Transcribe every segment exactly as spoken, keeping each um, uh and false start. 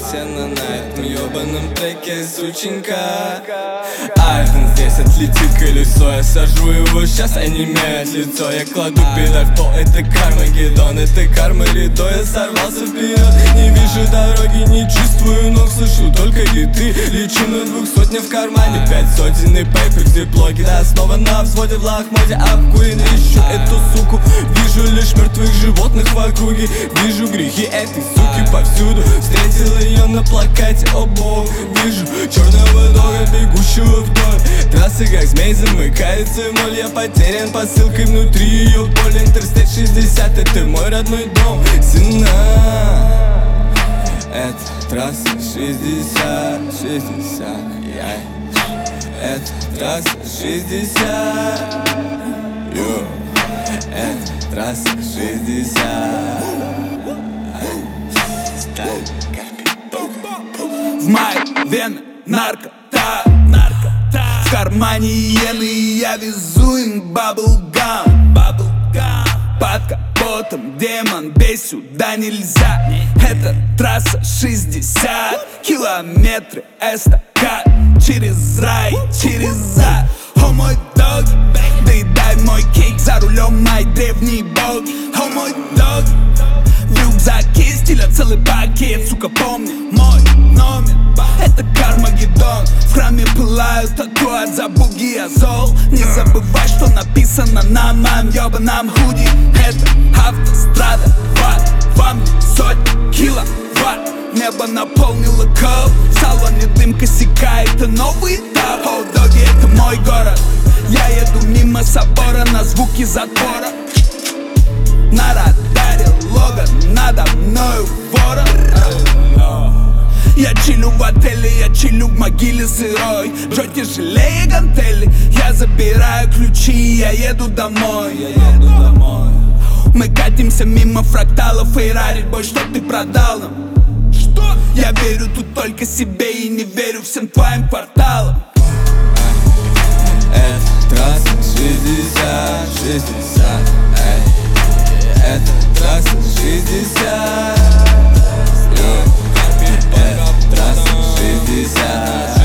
сено на этом ёбаном треке, сученька. Айфон здесь отлетит колесо, я сажу его, сейчас онемеет лицо. Я кладу педаль в пол, это Кармагеддон, это карма рядо, я сорвался вперед. Не вижу дороги, не чувствую ног, слышу только гиты. Лечу на двух сотня в кармане, пять сотен и пейпер, где блоки. Да, снова на взводе в лохмоте, обкурен, ищу эту суку. Вижу лишь мертвых животных в округе, вижу грехи этой суки повсюду. Встретил ее на плакате, о бог. Вижу черного дога, бегущего вдоль трассы, как змей замыкается в ноль. Я потерян посылкой внутри ее поля. Интерстейт шестьдесят, это мой родной дом, сына. Это трасса шестьдесят, шестьдесят, yeah. Это трасса шестьдесят, yo. Это трасса шестьдесят. В моей вены наркота, наркота. В кармане иены, и я везу им баблгам, баблгам. Под капотом демон, бей, сюда нельзя. Это трасса шестьдесят, километры эстакад. Через рай, через ад. О мой дог, доедай мой кейк, за рулем мои древние боги. О мой дог, в рюкзаке стиля целый пакет. Сука, помни мой номер, это Кармагеддон. В храме пылают тату от забуги, я зол. Не забывай, что написано на моем ёбаном худи. Это автострада, ват, вам сотни киловатт. Небо наполнило кол, в салоне дым косяка, это новый этап. О, доги, это мой город, я еду мимо собора на звуки затвора. На радаре Логан, надо мною ворон. Я чилю в отеле, я чилю в могиле сырой. Джо тяжелее гантели, я забираю ключи, я еду домой, я еду домой. Мы катимся мимо фракталов, Феррари, бой, что ты продал нам? Что? Я верю тут только себе и не верю всем твоим кварталам. Это трасса шестьдесят, шестьдесят, эй. Это трасса шестьдесят, yo. Это трасса шестьдесят,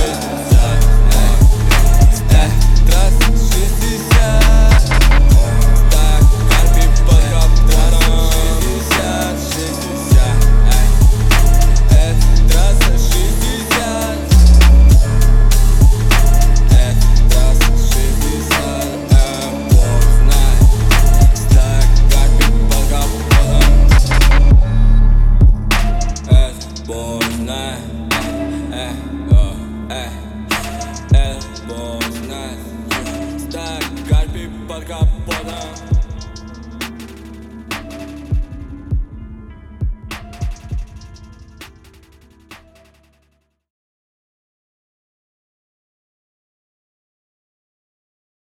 эй. Трасса шестьдесят, так, Карпи под капотом. шестьдесят, шестьдесят, эй. Это трасса шестьдесят, это трасса шестьдесят, эй. Бог знает, так, Карпи под капотом. Это Бог знает, эй, о, эй. Это Бог знает, так, Карпи под капотом.